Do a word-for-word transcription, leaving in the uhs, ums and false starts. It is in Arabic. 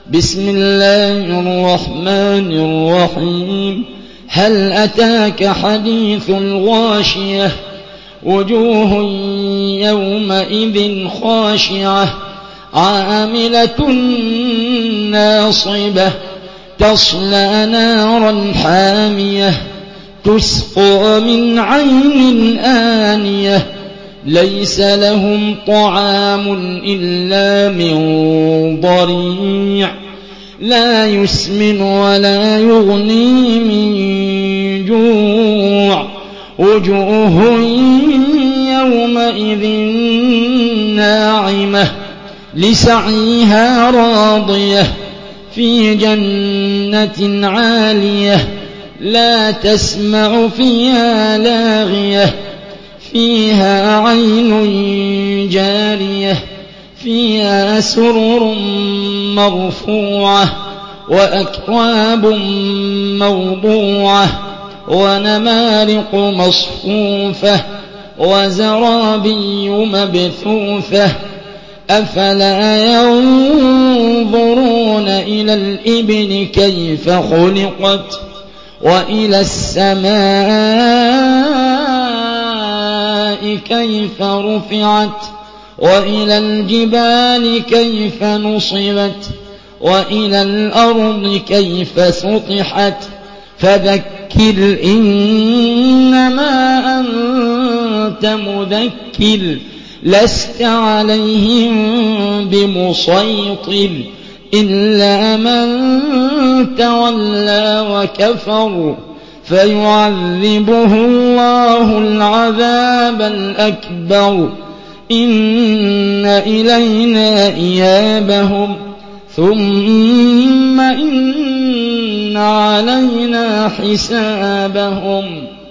بسم الله الرحمن الرحيم هل أتاك حديث الغاشية وجوه يومئذ خاشعة عاملة ناصبة تصلى نارا حامية تسقى من عين آنية ليس لهم طعام إلا من ضريع لا يسمن ولا يغني من جوع وجوه يومئذ ناعمة لسعيها راضية في جنة عالية لا تسمع فيها لاغية فيها عين جارية فيها سرر مرفوعة وأكواب موضوعة ونمارق مصفوفة وزرابي مبثوثة أفلا ينظرون إلى الإبل كيف خلقت وإلى السماء كيف رفعت وإلى الجبال كيف نصبت وإلى الأرض كيف سطحت فذكر إنما أنت مذكر لست عليهم بمسيطر إلا من تولى وكفر فيعذبه الله العذاب الأكبر إن إلينا إيابهم ثم إن علينا حسابهم